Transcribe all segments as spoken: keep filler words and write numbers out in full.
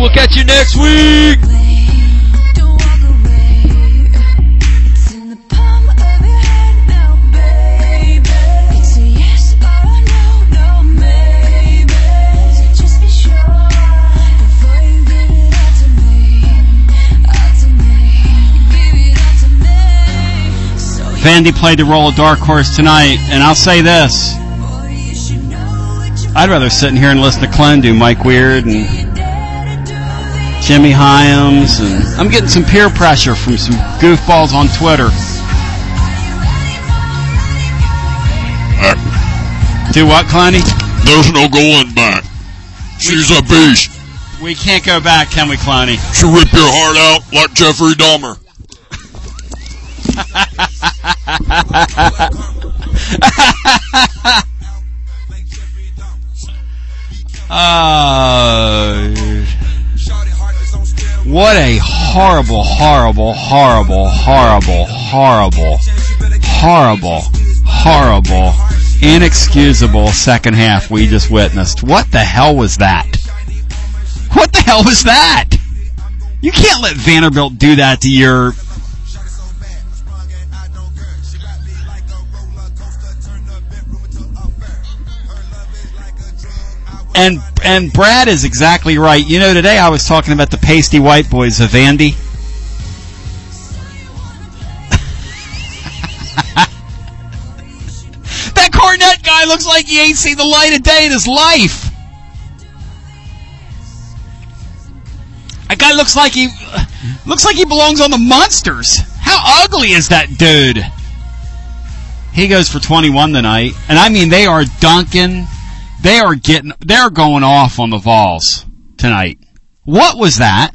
We'll catch you next week. Vandy played the role of dark horse tonight, and I'll say this. I'd rather sit in here and listen to Glenn do Mike Weird and Jimmy Hyams, and I'm getting some peer pressure from some goofballs on Twitter. Back. Do what, Clowney? There's no going back. She's a beast. We can't go back, can we, Clowney? She'll rip your heart out like Jeffrey Dahmer. uh, what a horrible, horrible, horrible, horrible, horrible, horrible, horrible, inexcusable second half we just witnessed. What the hell was that? What the hell was that? You can't let Vanderbilt do that to your... And and Brad is exactly right. You know, today I was talking about the pasty white boys of Vandy. That Cornette guy looks like he ain't seen the light of day in his life. That guy looks like he looks like he belongs on the Munsters. How ugly is that dude? He goes for twenty-one tonight, and I mean they are dunking. They are getting, they're going off on the Vols tonight. What was that?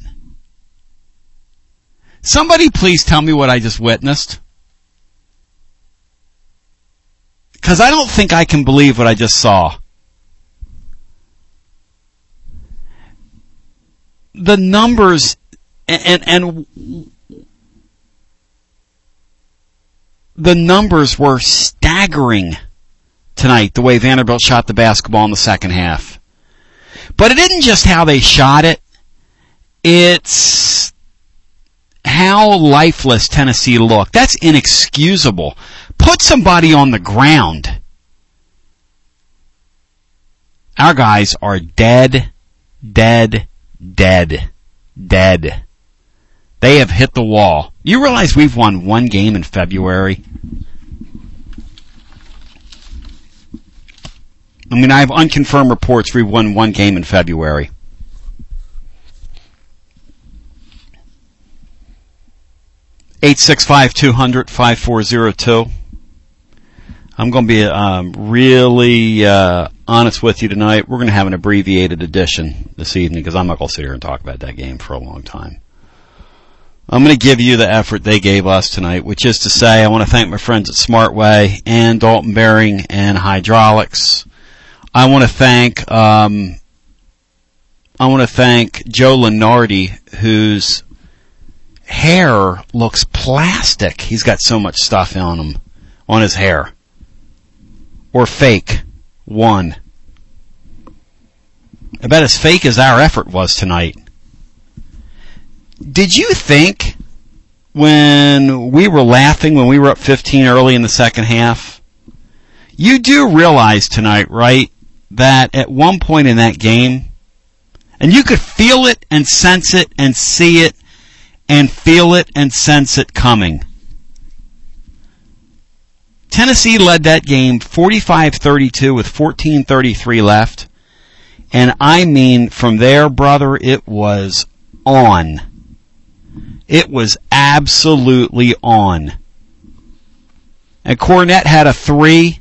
Somebody please tell me what I just witnessed. Because I don't think I can believe what I just saw. The numbers, and, and, and the numbers were staggering tonight, the way Vanderbilt shot the basketball in the second half. But it isn't just how they shot it. It's how lifeless Tennessee looked. That's inexcusable. Put somebody on the ground. Our guys are dead, dead, dead, dead. They have hit the wall. You realize we've won one game in February? I mean, I have unconfirmed reports we've won one game in February. eight six five, two hundred, five four zero two. I'm going to be um, really uh, honest with you tonight. We're going to have an abbreviated edition this evening because I'm not going to sit here and talk about that game for a long time. I'm going to give you the effort they gave us tonight, which is to say I want to thank my friends at Smartway and Dalton Bearing and Hydraulics. I want to thank um, I want to thank Joe Lenardi, whose hair looks plastic. He's got so much stuff on him, on his hair, or fake. One. About as fake as our effort was tonight. Did you think when we were laughing when we were up fifteen early in the second half? You do realize tonight, right, that at one point in that game, and you could feel it and sense it and see it and feel it and sense it coming. Tennessee led that game forty-five thirty-two with fourteen thirty-three left. And I mean, from there, brother, it was on. It was absolutely on. And Cornette had a three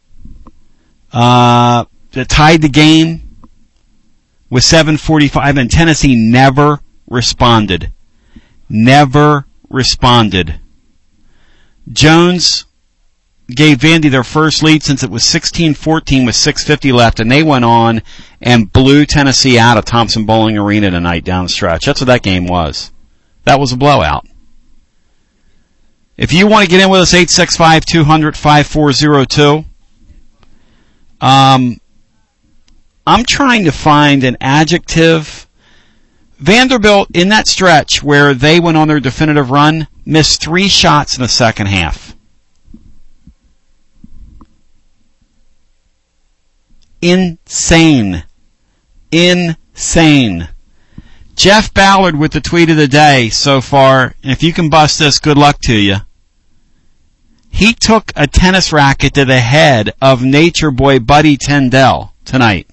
uh, that tied the game with seven forty-five, and Tennessee never responded. Never responded. Jones gave Vandy their first lead since it was sixteen fourteen with six fifty left, and they went on and blew Tennessee out of Thompson Bowling Arena tonight down the stretch. That's what that game was. That was a blowout. If you want to get in with us, eight six five, two hundred, five four zero two. Um, I'm trying to find an adjective Vanderbilt, in that stretch where they went on their definitive run, missed three shots in the second half. Insane. Insane. Jeff Ballard with the tweet of the day so far, and if you can bust this, good luck to you. He took a tennis racket to the head of Nature Boy Buddy Tyndall tonight.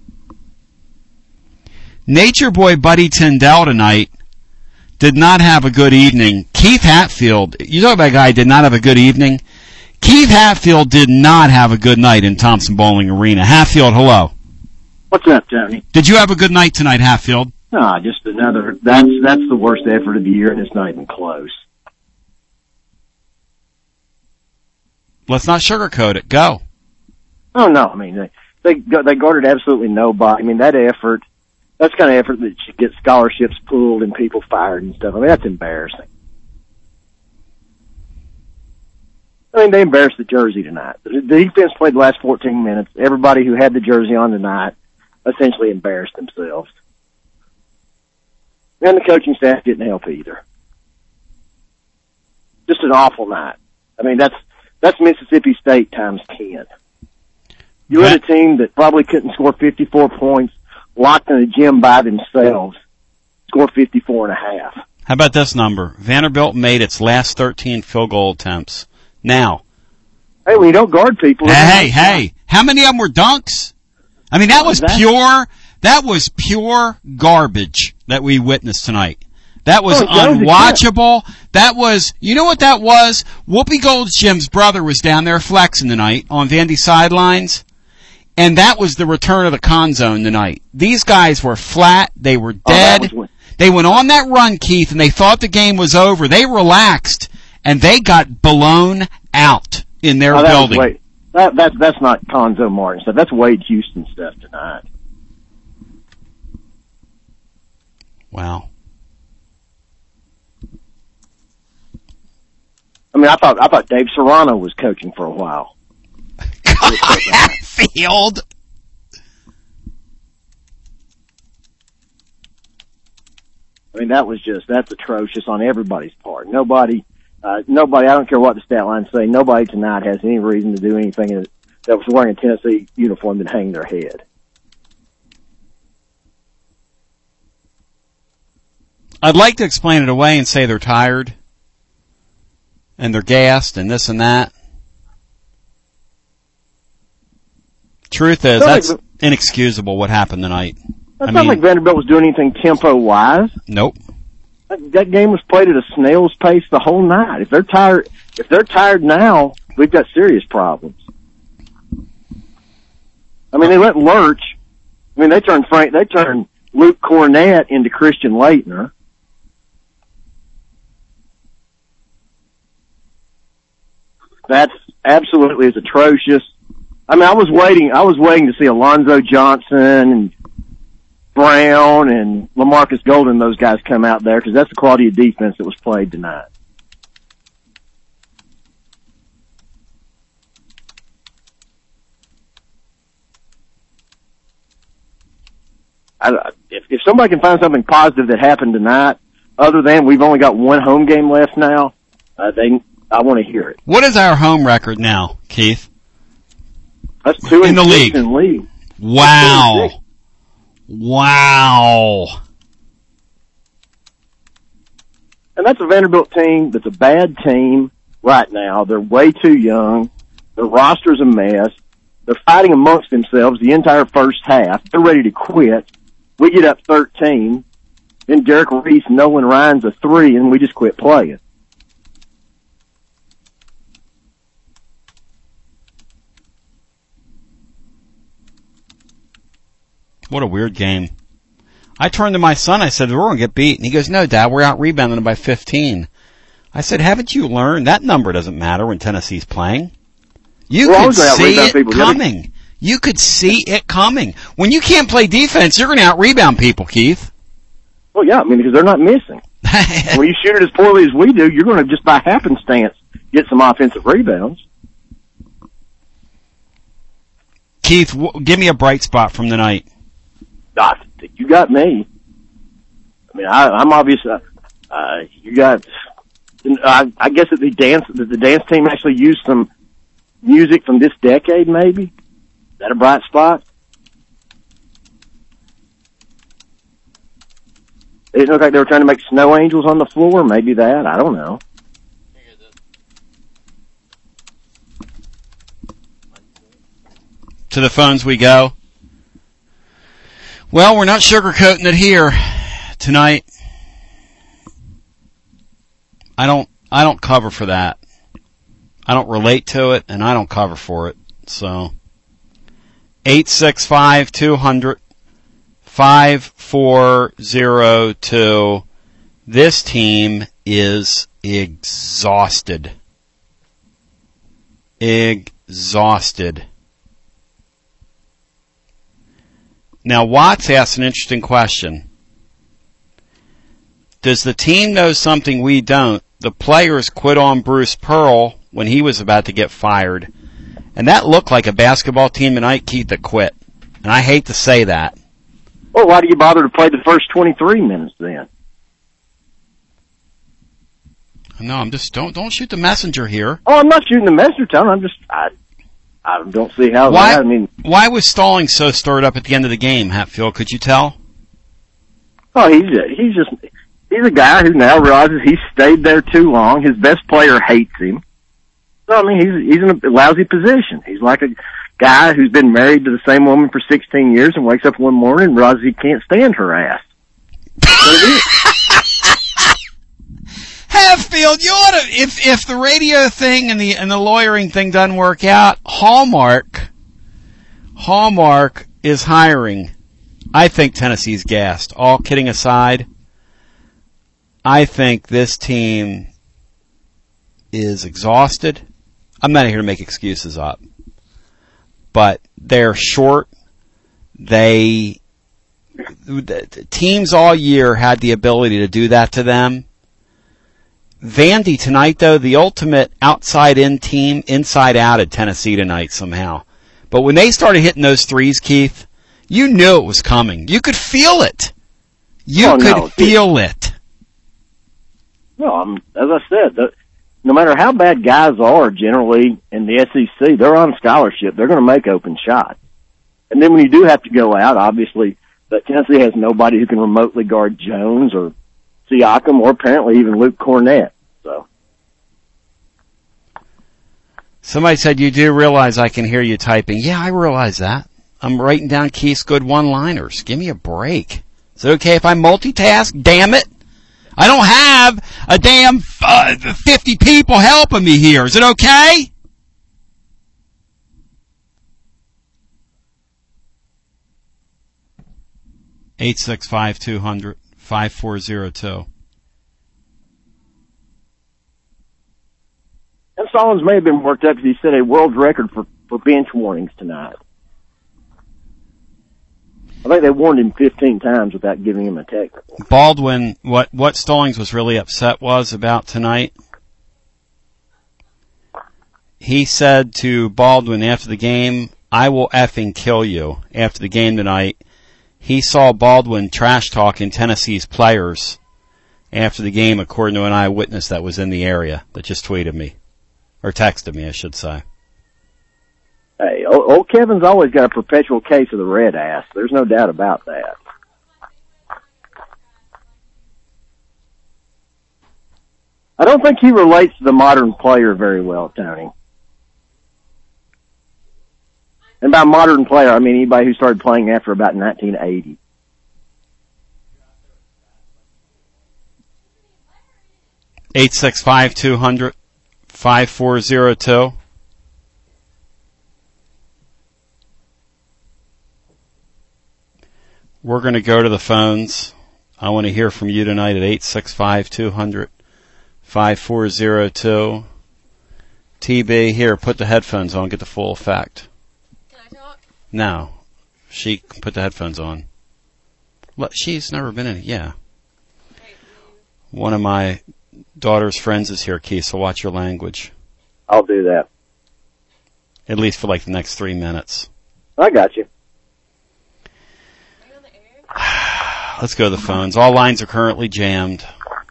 Nature Boy Buddy Tyndall tonight did not have a good evening. Keith Hatfield, you talk about a guy who did not have a good evening. Keith Hatfield did not have a good night in Thompson Bowling Arena. Hatfield, hello. What's up, Tony? Did you have a good night tonight, Hatfield? No, just another, that's, that's the worst effort of the year, and it's not even close. Let's not sugarcoat it. Go. Oh, no, I mean, they, they, they guarded absolutely nobody. I mean, that effort, that's the kind of effort that gets scholarships pulled and people fired and stuff. I mean, that's embarrassing. I mean, they embarrassed the jersey tonight. The defense played the last fourteen minutes. Everybody who had the jersey on tonight essentially embarrassed themselves. And the coaching staff didn't help either. Just an awful night. I mean, that's that's Mississippi State times ten. You had a team that probably couldn't score fifty-four points, locked in the gym by themselves, score fifty-four and a half. How about this number? Vanderbilt made its last thirteen field goal attempts. Now. Hey, when you don't guard people. Hey, hey, hey. How many of them were dunks? I mean, that was pure, that was pure garbage that we witnessed tonight. That was oh, unwatchable. That was, you know what that was? Whoopi Goldschmidt's brother was down there flexing tonight on Vandy's sidelines. And that was the return of the con zone tonight. These guys were flat. They were dead. Oh, they went on that run, Keith, and they thought the game was over. They relaxed, and they got blown out in their oh, that building. Was, wait, that, that, that's not Conzo Martin stuff. That's Wade Houston stuff tonight. Wow. I mean, I thought I thought Dave Serrano was coaching for a while. Field. I mean, that was just that's atrocious on everybody's part. Nobody, uh, nobody. I don't care what the stat lines say. Nobody tonight has any reason to do anything that was wearing a Tennessee uniform than hang their head. I'd like to explain it away and say they're tired. And they're gassed and this and that. Truth is, that's like, inexcusable what happened tonight. It's not like Vanderbilt was doing anything tempo-wise. Nope. That, that game was played at a snail's pace the whole night. If they're tired, if they're tired now, we've got serious problems. I mean, they let Lurch. I mean, they turned Frank. They turned Luke Cornett into Christian Laettner. That's absolutely as atrocious. I mean, I was waiting, I was waiting to see Alonzo Johnson and Brown and LaMarcus Golden, those guys come out there, because that's the quality of defense that was played tonight. I, if, if somebody can find something positive that happened tonight, other than we've only got one home game left now, uh, they, I want to hear it. What is our home record now, Keith? That's two in and the six league. In league. Wow. Wow. And that's a Vanderbilt team that's a bad team right now. They're way too young. Their roster's a mess. They're fighting amongst themselves the entire first half. They're ready to quit. We get up thirteen. Then Derek Reese, Nolan Ryan's a three, and we just quit playing. What a weird game. I turned to my son, I said, we're going to get beat. And he goes, no, Dad, we're out rebounding them by fifteen. I said, haven't you learned that number doesn't matter when Tennessee's playing? You well, could see it coming. You could see it coming. When you can't play defense, you're going to out-rebound people, Keith. Well, yeah, I mean, because they're not missing. When you shoot it as poorly as we do, you're going to just by happenstance get some offensive rebounds. Keith, w- give me a bright spot from the night. Ah, you got me. mean, I, I'm obviously, uh, uh, you got, I, I guess that the dance, that the dance team actually used some music from this decade, maybe? Is that a bright spot? It didn't look like they were trying to make snow angels on the floor. Maybe that. I don't know. To the phones we go. Well, we're not sugarcoating it here tonight. I don't, I don't cover for that. I don't relate to it, and I don't cover for it. So, eight six five, two hundred, five four zero two. This team is exhausted. Exhausted. Now, Watts asked an interesting question. Does the team know something we don't? The players quit on Bruce Pearl when he was about to get fired. And that looked like a basketball team tonight, Keith, that quit. And I hate to say that. Well, why do you bother to play the first twenty-three minutes then? No, I'm just, don't, don't shoot the messenger here. Oh, I'm not shooting the messenger, Tom. I'm just, I, I don't see how why, that, I mean. Why was Stallings so stirred up at the end of the game, Hatfield? Could you tell? Oh, he's, he's just, he's a guy who now realizes he stayed there too long. His best player hates him. So, I mean, he's, he's in a lousy position. He's like a guy who's been married to the same woman for sixteen years and wakes up one morning and realizes he can't stand her ass. Hatfield, you ought to, if, if the radio thing and the, and the lawyering thing doesn't work out, Hallmark, Hallmark is hiring. I think Tennessee's gassed. All kidding aside, I think this team is exhausted. I'm not here to make excuses up, but they're short. They, the teams all year had the ability to do that to them. Vandy tonight, though, the ultimate outside-in team, inside-out at Tennessee tonight somehow. But when they started hitting those threes, Keith, you knew it was coming. You could feel it. You oh, could no, feel it. No, I'm, as I said, the, no matter how bad guys are generally in the S E C, they're on scholarship. They're going to make open shots. And then when you do have to go out, obviously, but Tennessee has nobody who can remotely guard Jones or Siakam or apparently even Luke Cornett. So. Somebody said, you do realize I can hear you typing. Yeah, I realize that. I'm writing down Keith's good one-liners. Give me a break. Is it okay if I multitask? Damn it. I don't have a damn uh, fifty people helping me here. Is it okay? eight six five, two hundred, five four zero two. And Stallings may have been worked up because he set a world record for, for bench warnings tonight. I think they warned him fifteen times without giving him a technical. Baldwin, what, what Stallings was really upset was about tonight, he said to Baldwin after the game, I will effing kill you after the game tonight. He saw Baldwin trash-talking Tennessee's players after the game, according to an eyewitness that was in the area that just tweeted me. Or texted me, I should say. Hey, old Kevin's always got a perpetual case of the red ass. There's no doubt about that. I don't think he relates to the modern player very well, Tony. And by modern player, I mean anybody who started playing after about nineteen eighty. eight six five, two hundred, five four zero two. We're going to go to the phones. I want to hear from you tonight at eight six five, two hundred, five four zero two. T B, here, put the headphones on, get the full effect. Can I talk? No. She can put the headphones on. Look, she's never been in it, yeah. One of my daughter's friends is here, Keith, so watch your language. I'll do that. At least for like the next three minutes. I got you. let's go to the phones. All lines are currently jammed.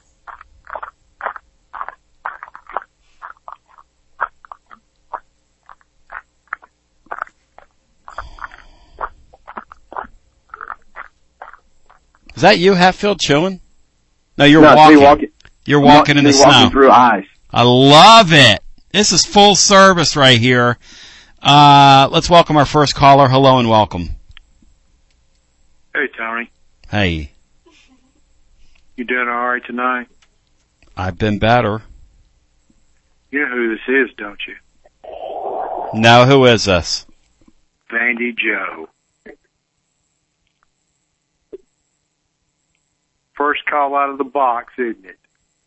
Is that you, Hatfield, chilling? No, you're no, walking. walking. You're walking in the walking snow. Through ice. I love it. This is full service right here. Uh, let's welcome our first caller. Hello and welcome. Hey, Tony. Hey. You doing all right tonight? I've been better. You know who this is, don't you? No, who is this? Vandy Joe. First call out of the box, isn't it?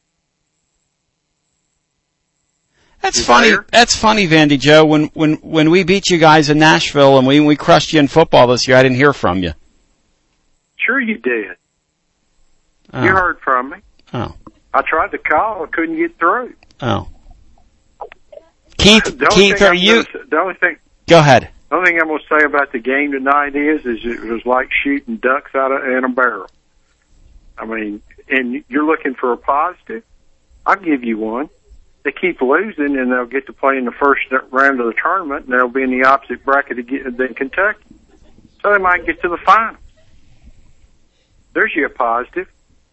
That's You funny. there? That's funny, Vandy Joe. When when when we beat you guys in Nashville and we we crushed you in football this year, I didn't hear from you. Sure you did. Oh. You heard from me. Oh. I tried to call. I couldn't get through. Oh. Keith, The only Keith, thing are I'm you? gonna, the only thing, Go ahead. the only thing I'm going to say about the game tonight is, is it was like shooting ducks out of in a barrel. I mean, and you're looking for a positive. I'll give you one. They keep losing, and they'll get to play in the first round of the tournament, and they'll be in the opposite bracket than Kentucky. So they might get to the finals. There's your positive.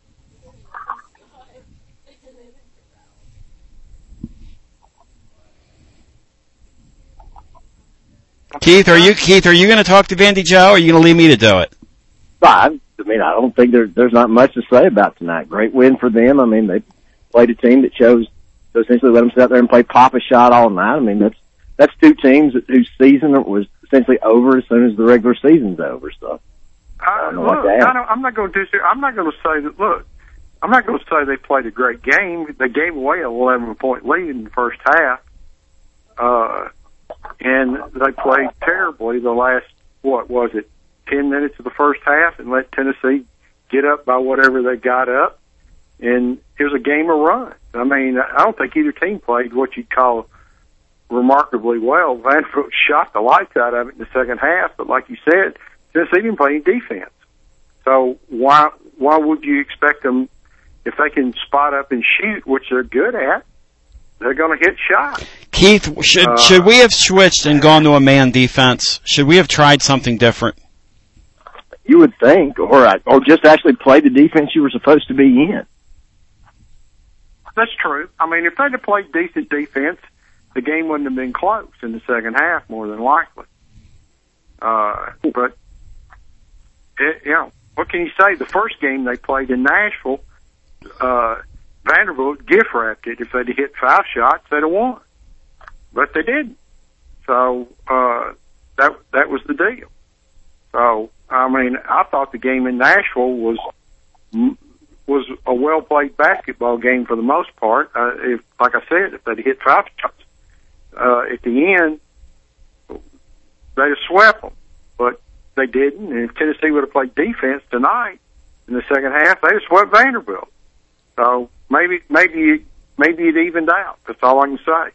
Keith, are you Keith? Are you going to talk to Vandy Joe, or are you going to leave me to do it? I, I mean, I don't think there, there's not much to say about tonight. Great win for them. I mean, they played a team that chose to essentially let them sit out there and play pop a shot all night. I mean, that's that's two teams that, whose season was essentially over as soon as the regular season's over. So, I, don't know look, what to add. I don't, I'm not going to disagree. I'm not going to say that. Look, I'm not going to say they played a great game. They gave away an eleven point lead in the first half, uh, and they played terribly the last what was it, ten minutes of the first half, and let Tennessee get up by whatever they got up, and it was a game of runs. I mean, I don't think either team played what you'd call remarkably well. Vanderbilt shot the lights out of it in the second half, but like you said, Tennessee didn't play any defense. So why why would you expect them, if they can spot up and shoot, which they're good at, they're going to hit shots. Keith, should Uh, should we have switched and gone to a man defense? Should we have tried something different? you would think, or or just actually play the defense you were supposed to be in. That's true. I mean, if they'd have played decent defense, the game wouldn't have been close in the second half, more than likely. Uh, but, it, you know, what can you say? The first game they played in Nashville, uh, Vanderbilt gift wrapped it. If they'd have hit five shots, they'd have won. But they didn't. So, uh, that, that was the deal. So, I mean, I thought the game in Nashville was, was a well-played basketball game for the most part. Uh, if, like I said, if they'd hit five shots, uh, at the end, they'd have swept them. But they didn't, and if Tennessee would have played defense tonight in the second half, they'd have swept Vanderbilt. So maybe, maybe, maybe it evened out. That's all I can say.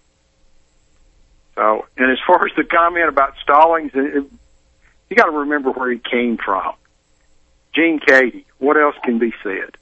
So, and as far as the comment about Stallings, it, it, you got to remember where he came from. Gene Cady. What else can be said?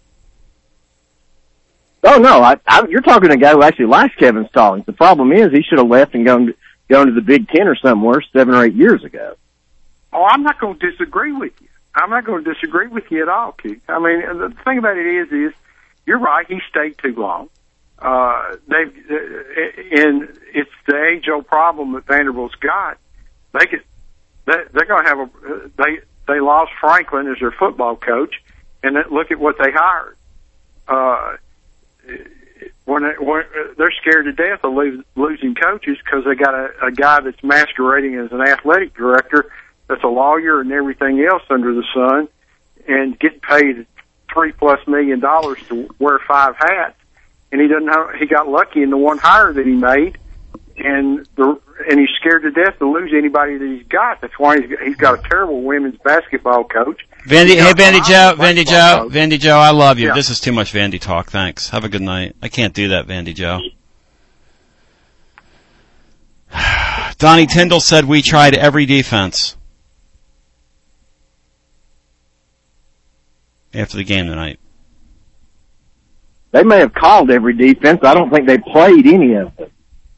Oh no, I, I, you're talking to a guy who actually likes Kevin Stallings. The problem is he should have left and gone to, gone to the Big Ten or somewhere seven or eight years ago. Oh, I'm not going to disagree with you. I'm not going to disagree with you at all, Keith. I mean, the thing about it is, is you're right. He stayed too long. Uh, they and it's the age-old problem that Vanderbilt's got. They could, they, they're going to have a they they lost Franklin as their football coach, and then look at what they hired. Uh, when, they, when they're scared to death of lose, losing coaches because they got a, a guy that's masquerading as an athletic director that's a lawyer and everything else under the sun, and getting paid three plus million dollars to wear five hats, and he doesn't know, he got lucky in the one hire that he made, and the and he's scared to death to lose anybody that he's got. That's why he's he's got a terrible women's basketball coach. Vandy, hey Vandy Joe, Vandy Joe, coach. Vandy Joe, I love you. Yeah. This is too much Vandy talk. Thanks. Have a good night. I can't do that, Vandy Joe. Donnie Tyndall said we tried every defense. after the game tonight? They may have called every defense. I don't think they played any of it.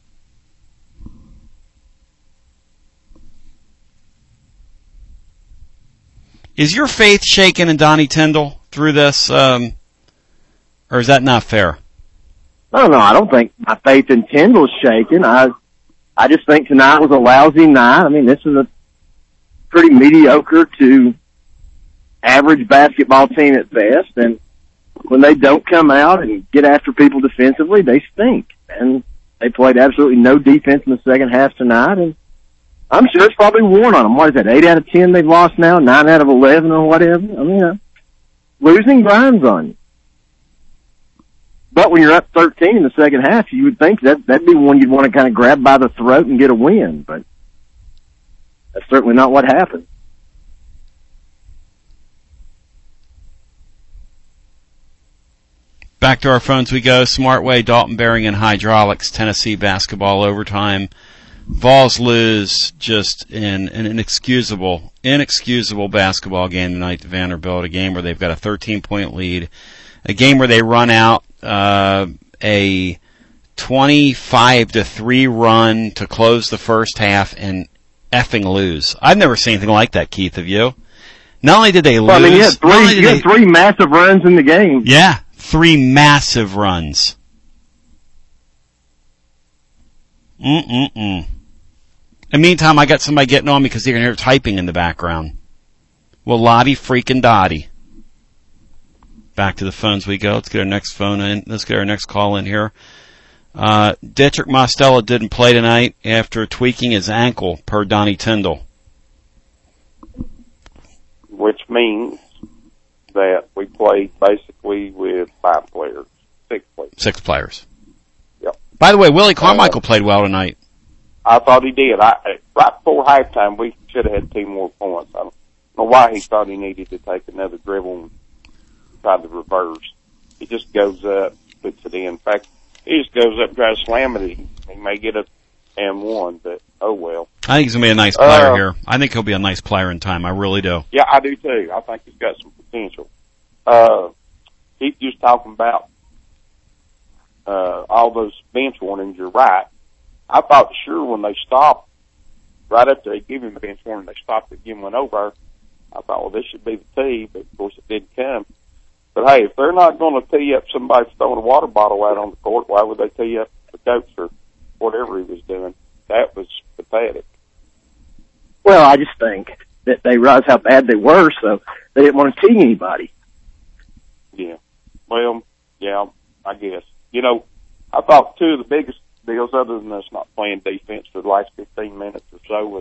Is your faith shaken in Donnie Tyndall through this, um, or is that not fair? I don't know. I don't think my faith in Tyndall's shaken. I, I just think tonight was a lousy night. I mean, this is a pretty mediocre to average basketball team at best, and when they don't come out and get after people defensively, they stink. And they played absolutely no defense in the second half tonight, and I'm sure it's probably worn on them. What is that, eight out of ten they've lost now, nine out of eleven or whatever? I mean, uh, losing grinds on you. But when you're up thirteen in the second half, you would think that that'd be one you'd want to kind of grab by the throat and get a win, but that's certainly not what happened. Back to our phones we go. Smartway, Dalton Bearing and Hydraulics, Tennessee basketball overtime. Vols lose just in an inexcusable, inexcusable basketball game tonight to Vanderbilt, a game where they've got a thirteen-point lead, a game where they run out uh, a twenty-five to three run to close the first half and effing lose. I've never seen anything like that, Keith, have you? Not only did they lose... Well, I mean, you had three, you had they, three massive runs in the game. Yeah, three massive runs. Mm-mm-mm. In the meantime, I got somebody getting on me because you can hear typing in the background. Well, Lottie freaking Dottie. Back to the phones we go. Let's get our next phone in. Let's get our next call in here. Uh, Dietrich Mostella didn't play tonight after tweaking his ankle, per Donnie Tyndall. Which means that we played basically with five players, six players. Six players. Yep. By the way, Willie Carmichael uh, played well tonight. I thought he did. I, right before halftime, we should have had two more points. I don't know why he thought he needed to take another dribble and try to reverse. He just goes up, puts it in. In fact, he just goes up and tries to slam it. He, he may get a and one, but oh well. I think he's going to be a nice player uh, here. I think he'll be a nice player in time. I really do. Yeah, I do too. I think he's got some potential. Uh, he's just talking about uh, all those bench warnings. You're right. I thought sure when they stopped, right after they gave him the bench warning, they stopped and gave him one over. I thought, well, this should be the tee, but of course it didn't come. But hey, if they're not going to tee up somebody throwing a water bottle out on the court, why would they tee up the coach for whatever he was doing? That was pathetic. Well, I just think that they realized how bad they were, so they didn't want to tee anybody. Yeah. Well, yeah, I guess. You know, I thought two of the biggest deals, other than us not playing defense for the last fifteen minutes or so, was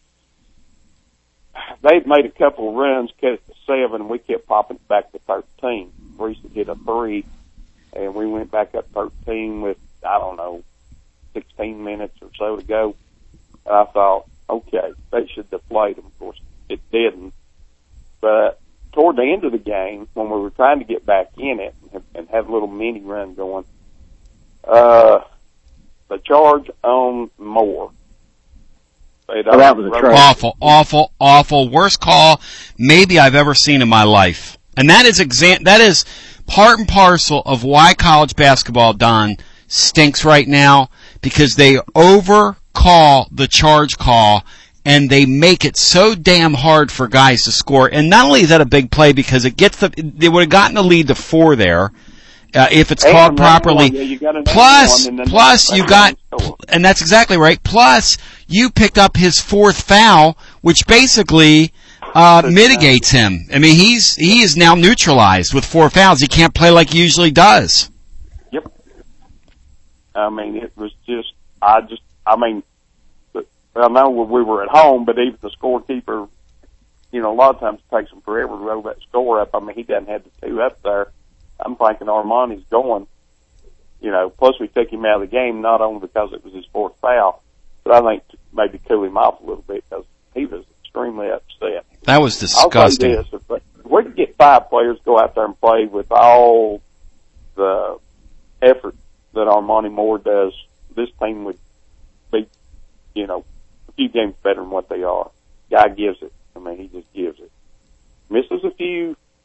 they've made a couple of runs, cut it to seven, and we kept popping it back to thirteen. Reese hit a three, and we went back up thirteen with, I don't know, sixteen minutes or so to go. And I thought, okay, they should deflate them. Of course, it didn't. But toward the end of the game, when we were trying to get back in it and, and have a little mini run going, uh, the charge on Moore. Well, that was a charge. Awful, awful, awful. Worst call maybe I've ever seen in my life. And that is exam- that is part and parcel of why college basketball, Don, stinks right now, because they overcall the charge call and they make it so damn hard for guys to score. And not only is that a big play because it gets the, they would have gotten the lead to four there. Uh, if it's called properly. Yeah, you got plus, one, plus you got, and that's exactly right. Plus, you picked up his fourth foul, which basically uh mitigates him. I mean, he's he is now neutralized with four fouls. He can't play like he usually does. Yep. I mean, it was just, I just, I mean, I know we were at home, but even the scorekeeper, you know, a lot of times it takes him forever to roll that score up. I mean, he doesn't have the two up there. I'm thinking Armani's going, you know, plus we took him out of the game, not only because it was his fourth foul, but I think to maybe cool him off a little bit because he was extremely upset. That was disgusting. I'll say this, if we could get five players to go out there and play with all the effort that Armani Moore does, this team would be, you know, a few games better than what they are. Guy gives it. I mean, he just gives it. Misses a few,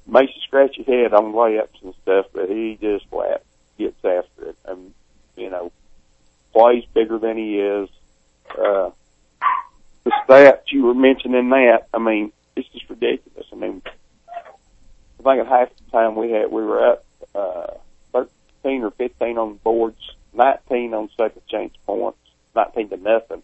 makes you scratch your head on layups and stuff, but he just flat gets after it. And, you know, plays bigger than he is. Uh, the stats you were mentioning that, I mean, it's just ridiculous. I mean, I think at half the time we had, we were up, uh, thirteen or fifteen on the boards, nineteen on second chance points, nineteen to nothing.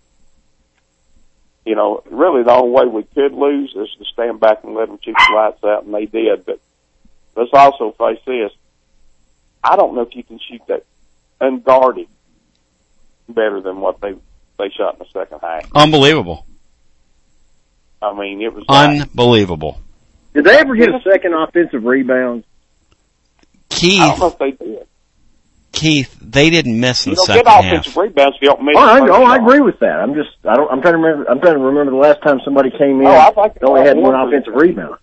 You know, really the only way we could lose is to stand back and let them shoot the lights out, and they did. But let's also face this. I don't know if you can shoot that unguarded better than what they they shot in the second half. Unbelievable. I mean, it was like, unbelievable. Did they ever get a second offensive rebound? Keith, I don't know if they did. Keith, they didn't miss in You the don't second get half. offensive rebounds if you don't miss. Oh, I, the first oh, I shot. agree with that. I'm just, I don't, I'm trying to remember, I'm trying to remember the last time somebody came in Oh, I think and only they had got one one for- offensive rebound.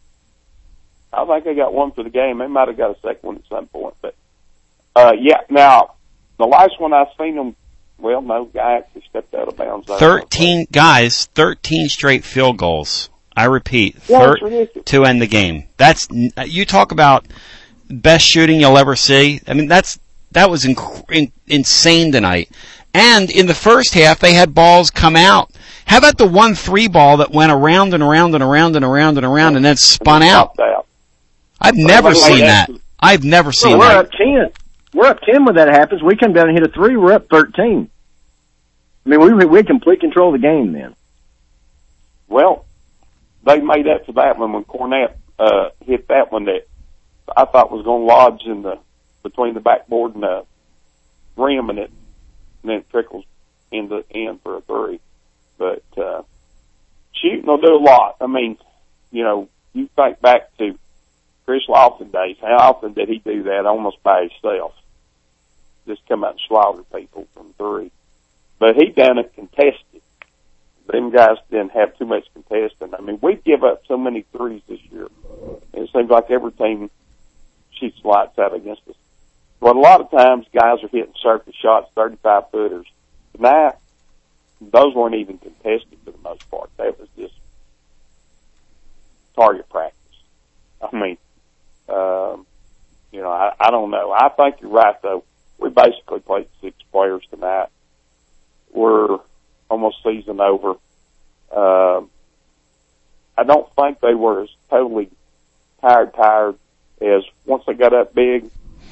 I think they got one for the game. They might have got a second one at some point, but uh, yeah. Now, the last one I seen them. Well, no, guy actually stepped out of bounds. Thirteen guys, thirteen straight field goals. I repeat, Yeah, thir- it's ridiculous. to end the game. That's you talk about best shooting you'll ever see. I mean, that's that was inc- in, insane tonight. And in the first half, they had balls come out. How about the one three ball that went around and around and around and around and around and then spun out? out. I've never like seen that. that. I've never Well, seen we're that. up ten. We're up ten when that happens. We come down and hit a three. We're up thirteen. I mean, we we had complete control of the game then. Well, they made up for that one when Cornette uh, hit that one that I thought was going to lodge in the between the backboard and the rim, and it and then it trickles in the end for a three. But uh, shooting will do a lot. I mean, you know, you think back to Chris Lawson days. How often did he do that almost by himself? Just come out and slaughter people from three. But he done it contested. Them guys didn't have too much contesting. I mean, we give up so many threes this year. And it seems like every team shoots lights out against us. But a lot of times guys are hitting circus shots, thirty-five footers. Tonight, those weren't even contested for the most part. That was just target practice. I mean, um, you know, I, I don't know. I think you're right, though. We basically played six players tonight. We're almost season over. Um, I don't think they were as totally tired, tired as once they got up big.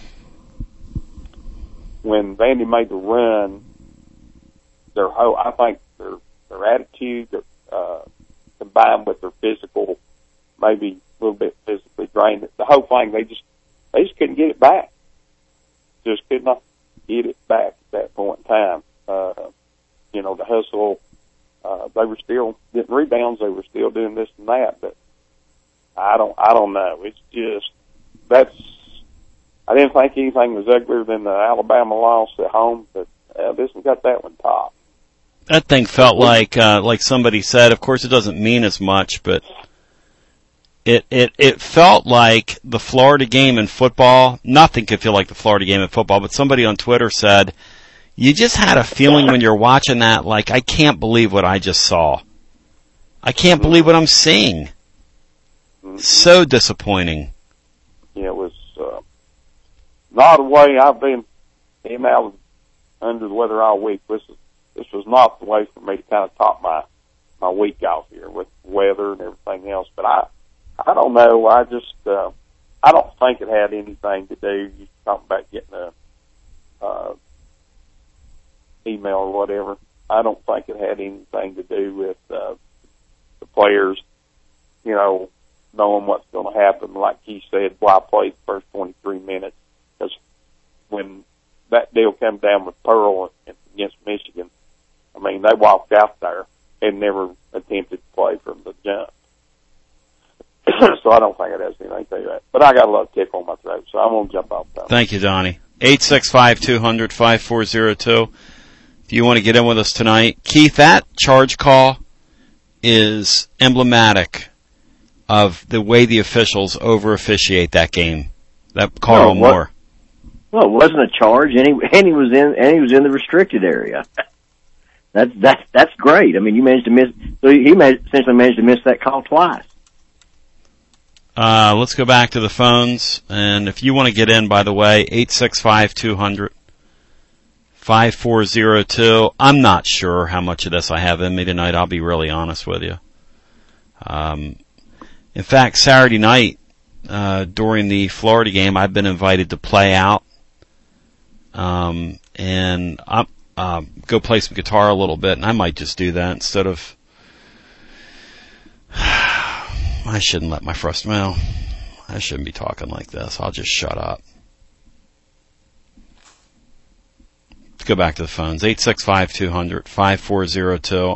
When Vandy made the run, their whole, I think their their attitude, their, uh, combined with their physical, maybe a little bit physically drained. The whole thing, they just they just couldn't get it back. Just could not get it back at that point in time. Uh, you know, the hustle, uh, they were still getting rebounds. They were still doing this and that, but I don't, I don't know. It's just, that's, I didn't think anything was uglier than the Alabama loss at home, but uh, this one got that one top. That thing felt like, uh, like somebody said, of course it doesn't mean as much, but it, it, it felt like the Florida game in football. Nothing could feel like the Florida game in football, but somebody on Twitter said, you just had a feeling when you're watching that, like, I can't believe what I just saw. I can't believe what I'm seeing. So disappointing. Yeah, it was, uh, not the way I've been in out under the weather all week. This is, this was not the way for me to kind of top my, my week off here with weather and everything else. But I, I don't know. I just, uh, I don't think it had anything to do. You talking about getting a, uh, email or whatever. I don't think it had anything to do with, uh, the players, you know, knowing what's going to happen. Like he said, why well, play the first twenty-three minutes? Because when that deal came down with Pearl against Michigan, I mean, they walked out there and never attempted to play from the jump. So I don't think it has anything to do with that. But I got a little tick on my throat, so I'm going to jump off that. Thank you, Donnie. eight six five, two hundred, five four zero two. If you want to get in with us tonight. Keith, that charge call is emblematic of the way the officials over-officiate that game. That Carl No, what- Moore. Well, it wasn't a charge, and he and he was in and he was in the restricted area. That's that's that's great. I mean, you managed to miss. So he managed, essentially managed to miss that call twice. Uh, let's go back to the phones. And if you want to get in, by the way, eight six five, two hundred, five four zero two. I'm not sure how much of this I have in me tonight. I'll be really honest with you. Um, in fact, Saturday night, uh, during the Florida game, I've been invited to play out. Um, and I'm, uh, go play some guitar a little bit, and I might just do that instead of, I shouldn't let my frust, well, I shouldn't be talking like this. I'll just shut up. Let's go back to the phones. eight six five, two hundred, five four zero two.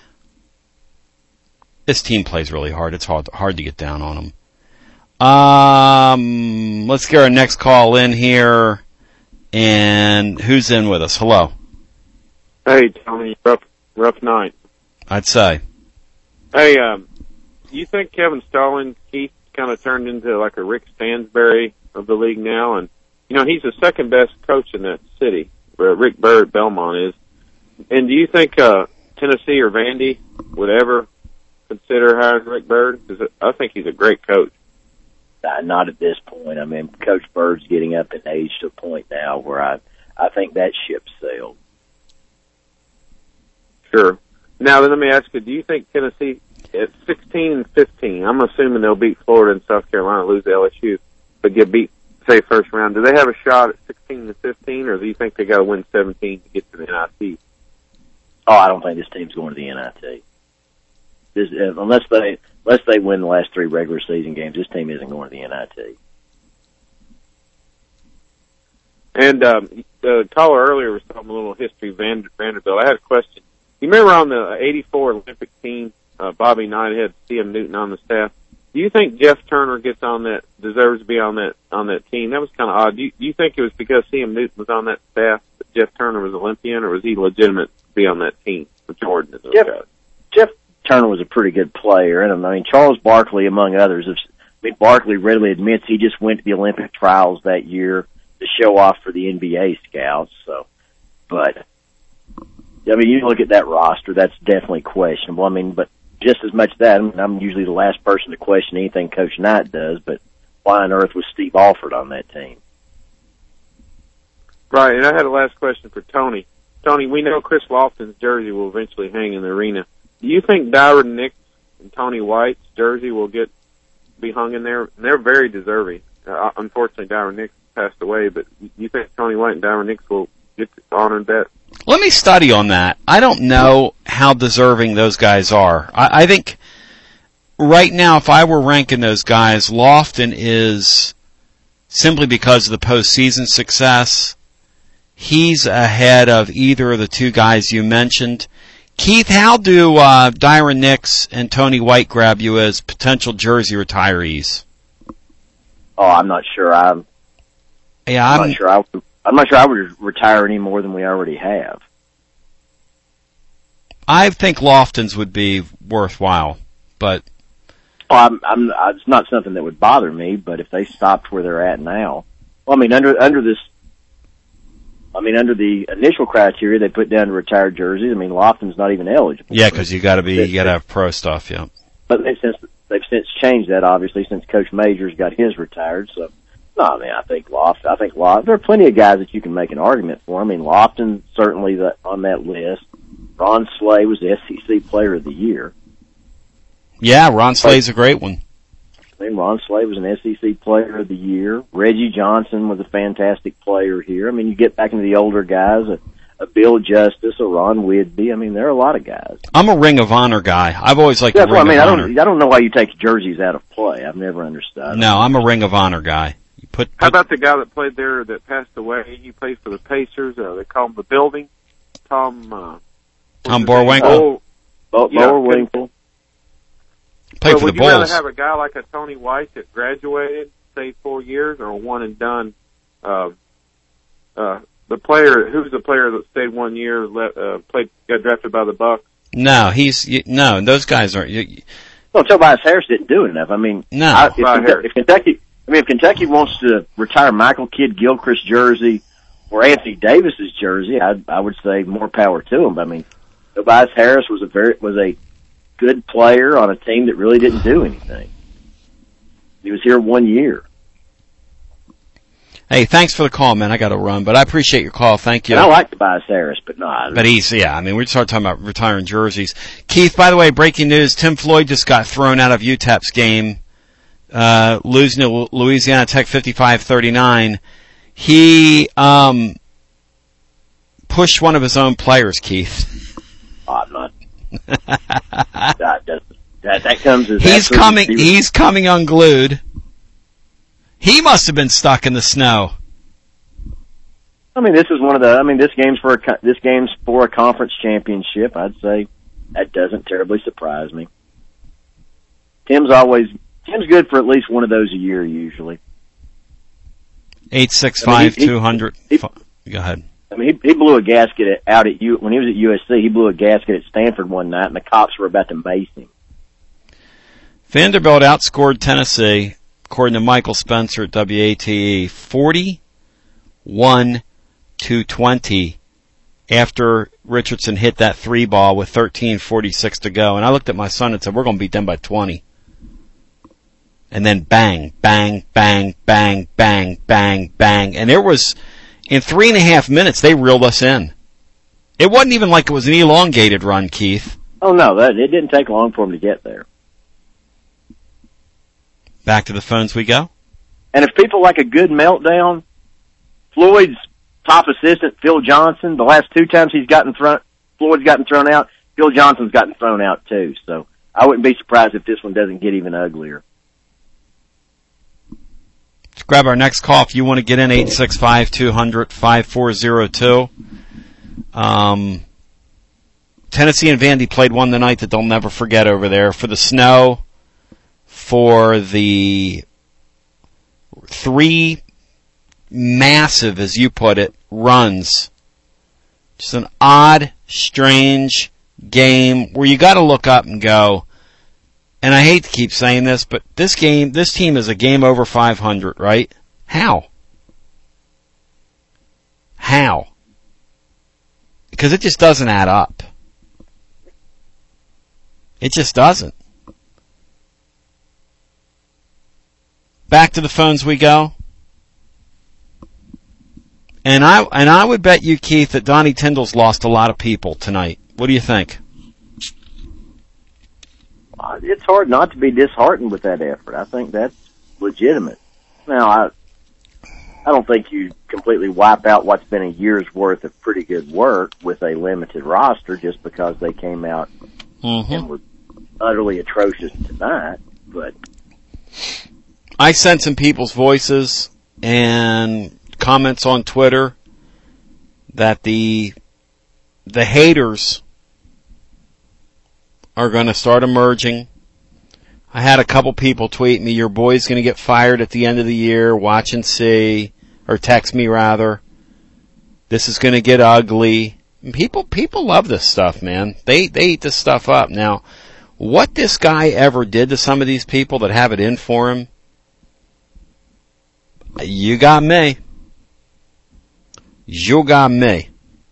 This team plays really hard. It's hard, hard to get down on them. Um, let's get our next call in here. And who's in with us? Hello. Hey, Tony. Rough, rough night. I'd say. Hey, um, you think Kevin Stallings, Keith, kind of turned into like a Rick Stansberry of the league now? And, you know, he's the second best coach in that city, where Rick Byrd Belmont is. And do you think uh, Tennessee or Vandy would ever consider hiring Rick Byrd? Because I think he's a great coach. Uh, not at this point. I mean, Coach Bird's getting up in age to a point now where I, I think that ship sailed. Sure. Now, then let me ask you, do you think Tennessee, at sixteen and fifteen, I'm assuming they'll beat Florida and South Carolina, lose to L S U, but get beat, say, first round. Do they have a shot at sixteen and fifteen, or do you think they got to win seventeen to get to the N I T? Oh, I don't think this team's going to the N I T. This, uh, unless they unless they win the last three regular season games, this team isn't going to the N I T. And um, the caller earlier was talking a little history of Vander, Vanderbilt. I had a question. You remember on the eighty-four Olympic team, uh, Bobby Knight had C M Newton on the staff. Do you think Jeff Turner gets on that, deserves to be on that on that team? That was kind of odd. Do you, do you think it was because C M Newton was on that staff that Jeff Turner was Olympian, or was he legitimate to be on that team with Jordan? As Jeff, Jeff Turner was a pretty good player, and I mean Charles Barkley, among others. I mean Barkley readily admits he just went to the Olympic trials that year to show off for the N B A scouts. So, but I mean, you look at that roster, that's definitely questionable. I mean, but just as much that, I mean, I'm usually the last person to question anything Coach Knight does, but why on earth was Steve Alford on that team? Right, and I had a last question for Tony. Tony, we know Chris Lofton's jersey will eventually hang in the arena. Do you think Dyron Nix and Tony White's jersey will get be hung in there? They're very deserving. Uh, unfortunately, Dyron Nix passed away, but you think Tony White and Dyron Nix will get honored that? Let me study on that. I don't know how deserving those guys are. I, I think right now, if I were ranking those guys, Lofton is, simply because of the postseason success, he's ahead of either of the two guys you mentioned. Keith, how do uh, Dyron Nix and Tony White grab you as potential jersey retirees? Oh, I'm not sure. I'm, yeah, I'm I'm not sure. I would, I'm not sure I would retire any more than we already have. I think Lofton's would be worthwhile, but oh, I'm, I'm, it's not something that would bother me. But if they stopped where they're at now, well, I mean, under under this, I mean, under the initial criteria they put down to retire jerseys, I mean, Lofton's not even eligible. Yeah, because you got to be, you got to have pro stuff. Yeah, but they've since they've since changed that, obviously, since Coach Majors got his retired. So, no, I mean, I think Lofton. I think Lofton. There are plenty of guys that you can make an argument for. I mean, Lofton certainly the, on that list. Ron Slay was the S E C Player of the Year. Yeah, Ron Slay's a great one. I mean, Ron Slay was an S E C Player of the Year. Reggie Johnson was a fantastic player here. I mean, you get back into the older guys, a, a Bill Justice, a Ron Whidbey. I mean, there are a lot of guys. I'm a Ring of Honor guy. I've always liked yeah, the Ring well, I mean, of I Honor. don't, I don't know why you take jerseys out of play. I've never understood. No, I'm a Ring of Honor guy. You put, put How about the guy that played there that passed away? He played for the Pacers. Uh, they call him the Building. Tom. Uh, Tom Borwinkle? Oh, Bo- yeah, Borwinkle. Played so for would the you Bulls. rather have a guy like a Tony White that graduated, say, four years, or a one and done? Uh, uh, the player, who's the player that stayed one year, let, uh, played, got drafted by the Bucks? No, he's you, no. Those guys aren't. You, Well, Tobias Harris didn't do it enough. I mean, No. I, if, Right, Kentucky, Harris. if Kentucky, I mean, if Kentucky wants to retire Michael Kidd Gilchrist jersey or Anthony Davis's jersey, I, I would say more power to him. I mean, Tobias Harris was a very was a good player on a team that really didn't do anything. He was here one year. Hey, thanks for the call, man. I got to run, but I appreciate your call. Thank you. And I like Tobias Harris, but not. But he's, yeah, I mean, we started talking about retiring jerseys. Keith, by the way, breaking news, Tim Floyd just got thrown out of U T E P's game, uh, losing to Louisiana Tech fifty-five thirty-nine. He, um, pushed one of his own players, Keith. Oh, I'm not. that, that, that, that comes as He's coming, zero. He's coming unglued. He must have been stuck in the snow. I mean, this is one of the. I mean, this game's for a this game's for a conference championship. I'd say that doesn't terribly surprise me. Tim's always Tim's good for at least one of those a year usually. Eight six five two hundred. Go ahead. I mean, he, he blew a gasket out at U when he was at U S C. He blew a gasket at Stanford one night, and the cops were about to mace him. Vanderbilt outscored Tennessee, according to Michael Spencer at W A T E, forty-one to twenty after Richardson hit that three ball with thirteen forty-six to go. And I looked at my son and said, we're going to beat them by twenty. And then bang, bang, bang, bang, bang, bang, bang. And there was, in three and a half minutes, they reeled us in. It wasn't even like it was an elongated run, Keith. Oh, no, that, it didn't take long for them to get there. Back to the phones we go. And if people like a good meltdown, Floyd's top assistant, Phil Johnson, the last two times he's gotten thrown, Floyd's gotten thrown out, Phil Johnson's gotten thrown out too. So I wouldn't be surprised if this one doesn't get even uglier. Let's grab our next call. If you want to get in, eight six five two hundred five four zero two. Um, Tennessee and Vandy played one tonight that they'll never forget over there. For the snow, for the three massive, as you put it, runs. Just an odd, strange game where you got to look up and go, and I hate to keep saying this, but this game, this team is a game over five hundred, right? How? How? Because it just doesn't add up. It just doesn't. Back to the phones we go. And I and I would bet you, Keith, that Donnie Tyndall's lost a lot of people tonight. What do you think? It's hard not to be disheartened with that effort. I think that's legitimate. Now, I I don't think you completely wipe out what's been a year's worth of pretty good work with a limited roster just because they came out mm-hmm. and were utterly atrocious tonight. But I sense in people's voices and comments on Twitter that the the haters are going to start emerging. I had a couple people tweet me, your boy's going to get fired at the end of the year, watch and see, or text me rather. This is going to get ugly. And people people love this stuff, man. They they eat this stuff up. Now, what this guy ever did to some of these people that have it in for him, you got me. You got me.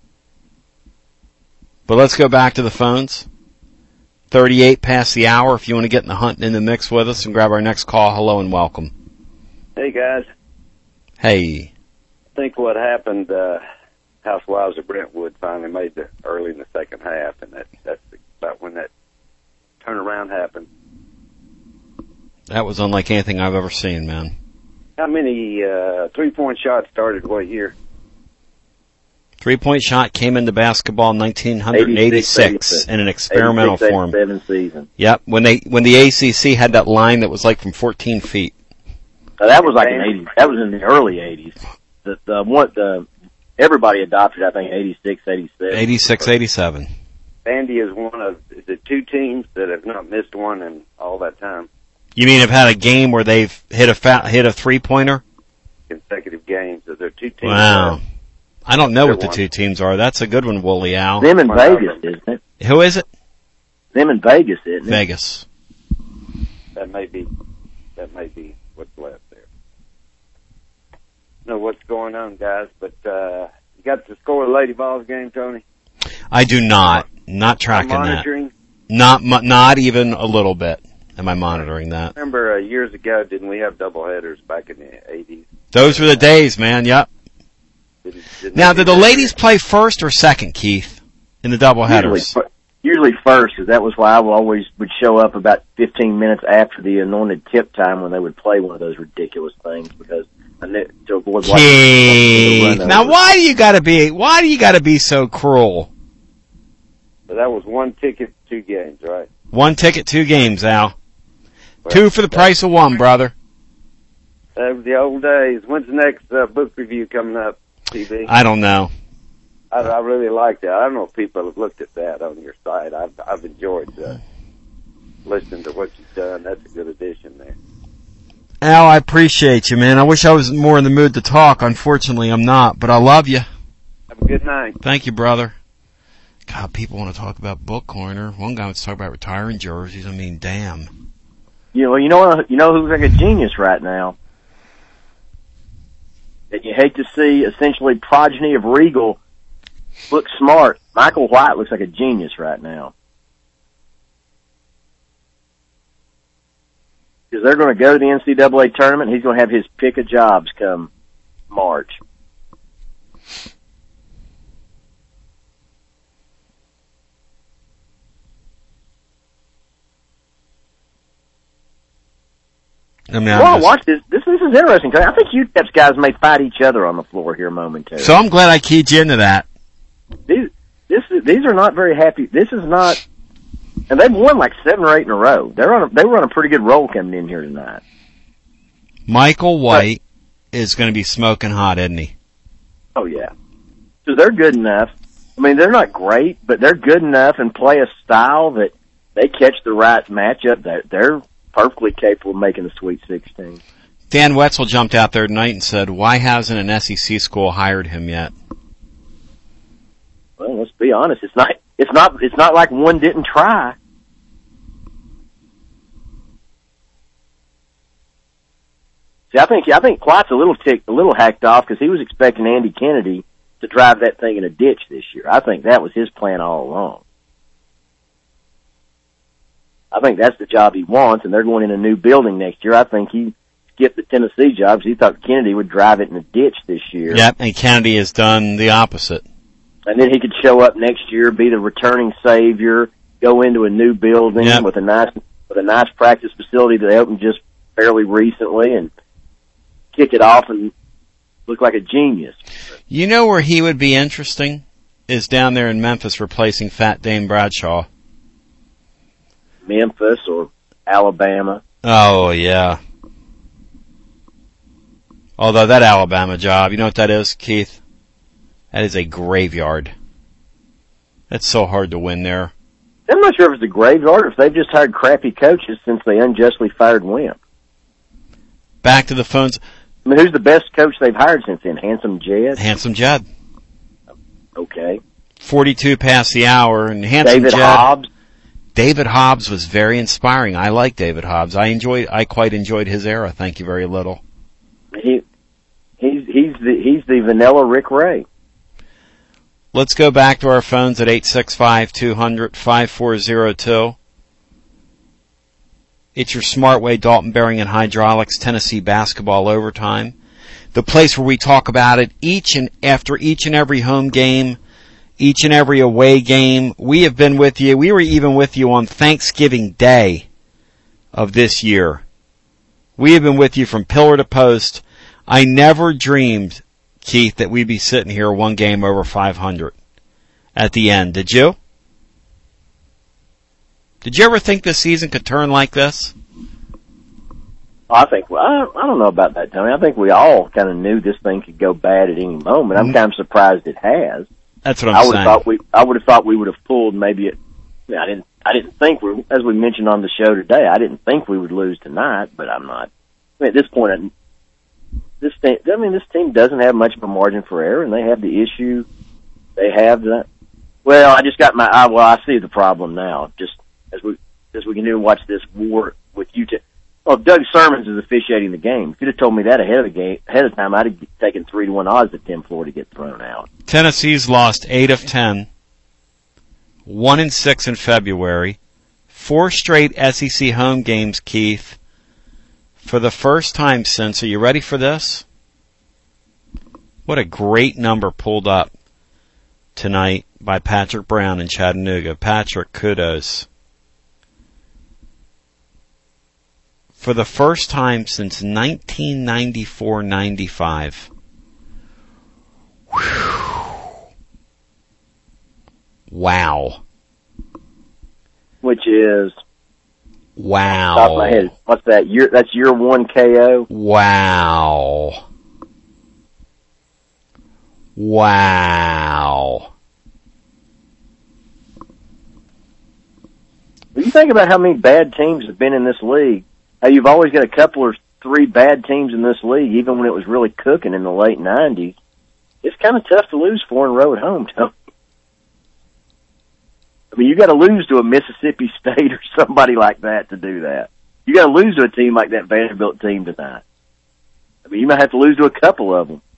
But let's go back to the phones. thirty-eight past the hour. If you want to get in the hunt and in the mix with us and grab our next call, hello and welcome. Hey, guys. Hey. I think what happened, uh, Housewives of Brentwood finally made the early in the second half, and that, that's about when that turnaround happened. That was unlike anything I've ever seen, man. How many uh, three-point shots started what year? Three-point shot came into basketball in nineteen eighty-six in an experimental form. Season. Yep, when they when the A C C had that line that was like from fourteen feet. So that was like in eighty. That was in the early eighties. The the what the everybody adopted, I think, eighty-six, eighty-seven. eighty-six, eighty-seven. Vandy is one of the two teams that have not missed one in all that time. You mean have had a game where they've hit a fa- hit a three-pointer? Consecutive games. So they're two teams. Wow. That, I don't know what the two teams are. That's a good one, Wooly Al. Them in Vegas, isn't it? Who is it? Them in Vegas, isn't it? Vegas. That may be, that may be what's left there. Know what's going on, guys, but, uh, you got the score of the Lady Vols game, Tony? I do not. Not tracking monitoring? that. Not, not even a little bit. Am I monitoring that? Remember uh, years ago, didn't we have doubleheaders back in the eighties? Those were the days, man. Yep. Did, didn't Now, they did do the that? ladies play first or second, Keith, in the doubleheaders? Usually, usually first, because that was why I always would show up about fifteen minutes after the anointed tip time when they would play one of those ridiculous things, because I knew to avoid watching the Keith, run now over. why do you gotta be? Why do you gotta be so cruel? So that was one ticket, two games, right? One ticket, two games, Al. Well, Two for the price of one, brother. That was the old days. When's the next uh, book review coming up, T V? I don't know. I, I really like that. I don't know if people have looked at that on your site. I've, I've enjoyed uh, listening to what you've done. That's a good addition there. Al, I appreciate you, man. I wish I was more in the mood to talk. Unfortunately, I'm not, but I love you. Have a good night. Thank you, brother. God, people want to talk about Book Corner. One guy wants to talk about retiring jerseys. I mean, damn. You know, you know, you know who's like a genius right now? That you hate to see, essentially progeny of Regal look smart. Michael White looks like a genius right now. Because they're going to go to the N C double A tournament. He's going to have his pick of jobs come March. I mean, Well, I'm just- watch this. This this is interesting. 'Cause I think U T E P's guys may fight each other on the floor here momentarily. so I'm glad I keyed you into that. These this these are not very happy. This is not, and they've won like seven or eight in a row. They're on a, they were on a pretty good roll coming in here tonight. Michael White is going to be smoking hot, isn't he? Oh yeah, so they're good enough. I mean, they're not great, but they're good enough and play a style that they catch the right matchup. That they're perfectly capable of making the Sweet sixteen. Dan Wetzel jumped out there tonight and said, why hasn't an S E C school hired him yet? Well, let's be honest. It's not. It's not. It's not like one didn't try. See, I think I think Quite's a little ticked, a little hacked off because he was expecting Andy Kennedy to drive that thing in a ditch this year. I think that was his plan all along. I think that's the job he wants, and they're going in a new building next year. I think he skipped the Tennessee job because he thought Kennedy would drive it in a ditch this year. Yep, and Kennedy has done the opposite. And then he could show up next year, be the returning savior, go into a new building Yep. with a nice with a nice practice facility that they opened just fairly recently, and kick it off and look like a genius. You know where he would be interesting? Is down there in Memphis replacing Fat Dame Bradshaw. Memphis or Alabama. Oh, yeah. Although that Alabama job, you know what that is, Keith? That is a graveyard. That's so hard to win there. I'm not sure if it's a graveyard or if they've just hired crappy coaches since they unjustly fired Wimp. Back to the phones. I mean, who's the best coach they've hired since then? Handsome Jed? Handsome Jed. Okay. forty-two past the hour, and Handsome David Jed. Hobbs? David Hobbs was very inspiring. I like David Hobbs. I enjoyed. I quite enjoyed his era. Thank you very little. He, he's, he's the, he's the vanilla Rick Ray. Let's go back to our phones at eight six five, two hundred, five four zero two. It's your Smart Way, Dalton Bearing and Hydraulics, Tennessee Basketball Overtime. The place where we talk about it each and after each and every home game, each and every away game. We have been with you. We were even with you on Thanksgiving Day of this year. We have been with you from pillar to post. I never dreamed, Keith, that we'd be sitting here one game over five hundred at the end. Did you? Did you ever think this season could turn like this? I think, well, I, I don't know about that, Tony. I think we all kind of knew this thing could go bad at any moment. I'm kind of surprised it has. That's what I'm I would saying. have thought we, I would have thought we would have pulled maybe it. I, mean, I didn't, I didn't think we, as we mentioned on the show today, I didn't think we would lose tonight, but I'm not. I mean, at this point, I, this thing, I mean, this team doesn't have much of a margin for error, and they have the issue. They have that. Well, I just got my eye. Well, I see the problem now. Just as we, as we continue to watch this war with U T E P. Well, if Doug Sermons is officiating the game, if you'd have told me that ahead of the game, ahead of time, I'd have taken three to one odds that Tim Floyd to get thrown out. Tennessee's lost eight of ten, one and six in February, Four straight S E C home games, Keith. For the first time since, are you ready for this? What a great number pulled up tonight by Patrick Brown in Chattanooga. Patrick, kudos. For the first time since nineteen ninety-four ninety-five. Wow. Which is wow. Top of my head. What's that? Year that's year one K O. Wow. Wow. When you think about how many bad teams have been in this league, how you've always got a couple or three bad teams in this league, even when it was really cooking in the late nineties. It's kind of tough to lose four in a row at home, Tony. I mean, you got to lose to a Mississippi State or somebody like that to do that. You got to lose to a team like that Vanderbilt team tonight. I mean, you might have to lose to a couple of them.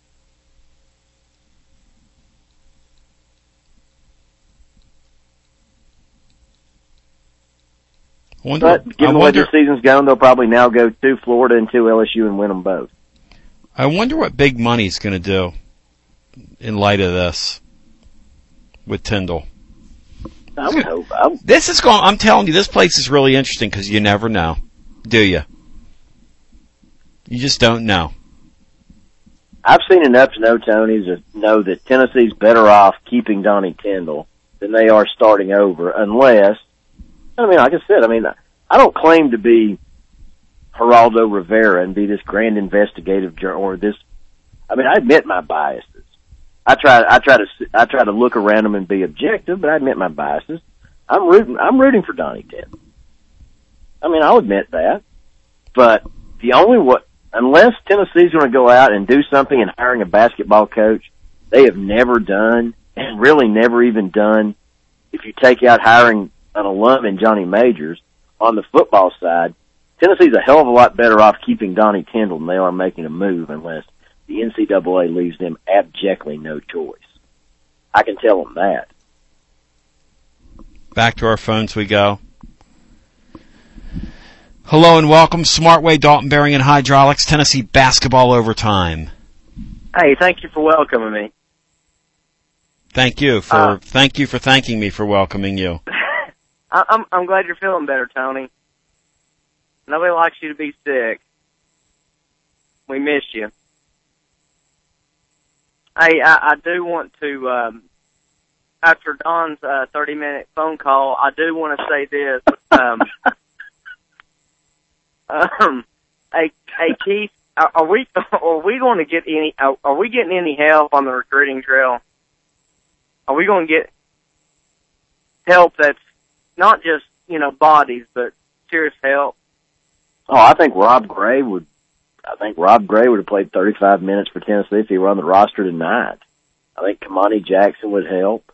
I wonder, but given I the way wonder, this season's going, they'll probably now go to Florida and to L S U and win them both. I wonder what big money's going to do in light of this with Tyndall. I would hope. I would. This is going. I'm telling you, this place is really interesting because you never know, do you? You just don't know. I've seen enough to know, Tony, to know that Tennessee's better off keeping Donnie Tyndall than they are starting over, unless. I mean, like I said, I mean, I don't claim to be Geraldo Rivera and be this grand investigative journal or this. I mean, I admit my biases. I try, I try to, I try to look around them and be objective, but I admit my biases. I'm rooting, I'm rooting for Donnie Tyndall. I mean, I'll admit that. But the only what, unless Tennessee's going to go out and do something in hiring a basketball coach, they have never done, and really never even done, if you take out hiring an alum in Johnny Majors on the football side, Tennessee's a hell of a lot better off keeping Donnie Tyndall than they are making a move unless the N C double A leaves them abjectly no choice. I can tell them that. Back to our phones we go. Hello and welcome, Smartway, Dalton Bearing and Hydraulics, Tennessee Basketball Overtime. Hey, thank you for welcoming me. Thank you for uh, thank you for thanking me for welcoming you. I, I'm I'm glad you're feeling better, Tony. Nobody likes you to be sick. We miss you. Hey, I, I do want to, um, after Don's uh, thirty-minute phone call, I do want to say this. Um, um, hey, hey, Keith, are, are we are we going to get any? Are, are we getting any help on the recruiting trail? Are we going to get help that's not just, you know, bodies, but serious help? Oh, I think Rob Gray would. I think Rob Gray would have played thirty-five minutes for Tennessee if he were on the roster tonight. I think Kamani Jackson would help.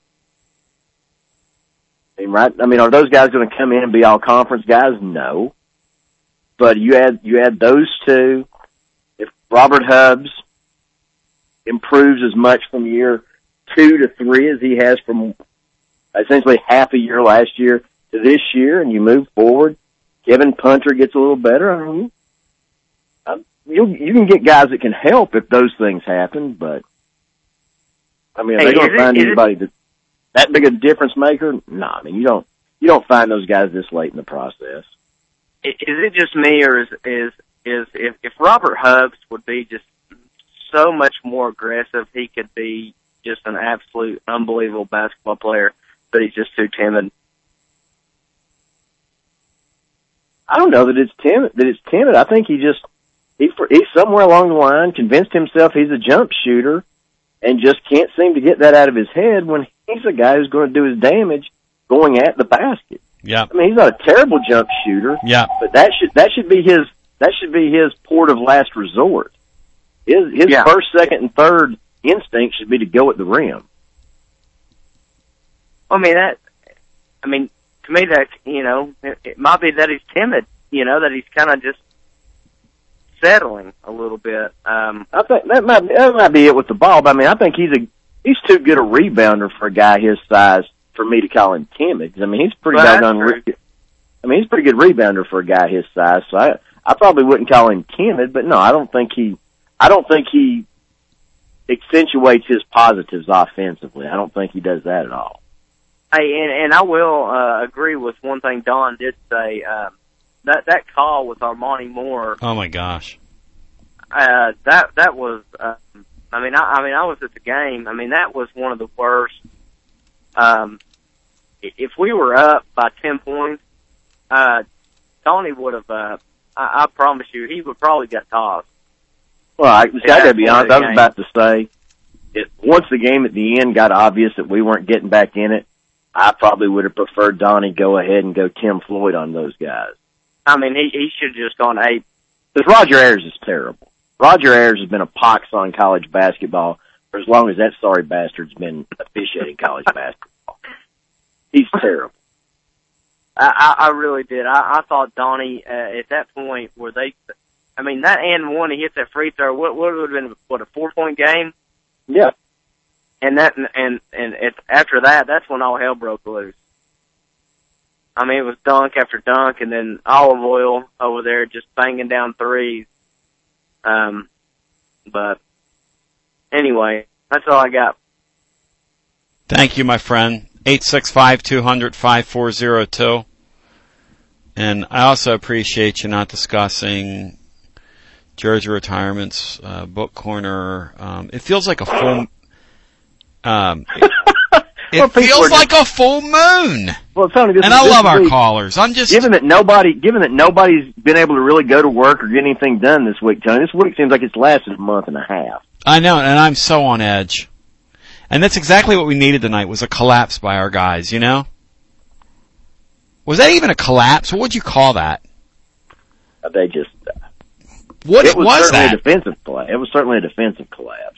I mean, right? I mean, are those guys going to come in and be all conference guys? No. But you add you add those two. If Robert Hubbs improves as much from year two to three as he has from essentially half a year last year to this year, and you move forward, Kevin Punter gets a little better. I mean, You you can get guys that can help if those things happen, but I mean, are hey, they going to find it, anybody that that big a difference maker? No, I mean you don't you don't find those guys this late in the process. Is it just me, or is is is if if Robert Hubbs would be just so much more aggressive, he could be just an absolute unbelievable basketball player, but he's just too timid. I don't know that it's timid. That it's timid. I think he just. He, he's somewhere along the line convinced himself he's a jump shooter and just can't seem to get that out of his head when he's a guy who's going to do his damage going at the basket. Yeah. I mean, he's not a terrible jump shooter. Yeah. But that should, that should be his, that should be his port of last resort. His, his yeah. first, second, and third instinct should be to go at the rim. I mean, that, I mean, to me that, you know, it, it might be that he's timid, you know, that he's kind of just settling a little bit. Um, I think that might that might be it with the ball. But I mean, I think he's a he's too good a rebounder for a guy his size for me to call him timid. I mean, he's pretty well, doggone re- I mean, he's a pretty good rebounder for a guy his size. So I, I probably wouldn't call him timid, but no, I don't think he, I don't think he accentuates his positives offensively. I don't think he does that at all. Hey, and, and I will uh, agree with one thing Don did say. Um, that that call with Armani Moore. Oh my gosh. Uh, that that was. Uh, I mean, I, I mean, I was at the game. I mean, that was one of the worst. Um, if we were up by ten points, uh, Tony would have. Uh, I, I promise you, he would probably get tossed. Well, I, I got to be honest. I was about to say, it, once the game at the end got obvious that we weren't getting back in it, I probably would have preferred Donnie go ahead and go Tim Floyd on those guys. I mean, he he should have just gone eight. Because Roger Ayers is terrible. Roger Ayers has been a pox on college basketball for as long as that sorry bastard's been officiating college basketball. He's terrible. I, I, I really did. I, I thought Donnie, uh, at that point where they, I mean, that and one, he hit that free throw, what, what would have been, what, a four-point game? Yeah. And that, and, and it, after that, that's when all hell broke loose. I mean, it was dunk after dunk, and then Olive Oil over there just banging down threes. Um, but anyway, that's all I got. Thank you, my friend. eight six five, two hundred, five four zero two. And I also appreciate you not discussing Jersey Retirement's uh, book corner. Um, it feels like a full. Um, it it well, feels like just, a full moon. Well, Tony, this and is, I this love our week, callers. I'm just given that nobody, given that nobody's been able to really go to work or get anything done this week. Tony, this week seems like it's lasted a month and a half. I know, and I'm so on edge. And that's exactly what we needed tonight, was a collapse by our guys, you know? Was that even a collapse? What would you call that? Uh, they just... Uh, what it was, was certainly that? A defensive collapse. It was certainly a defensive collapse.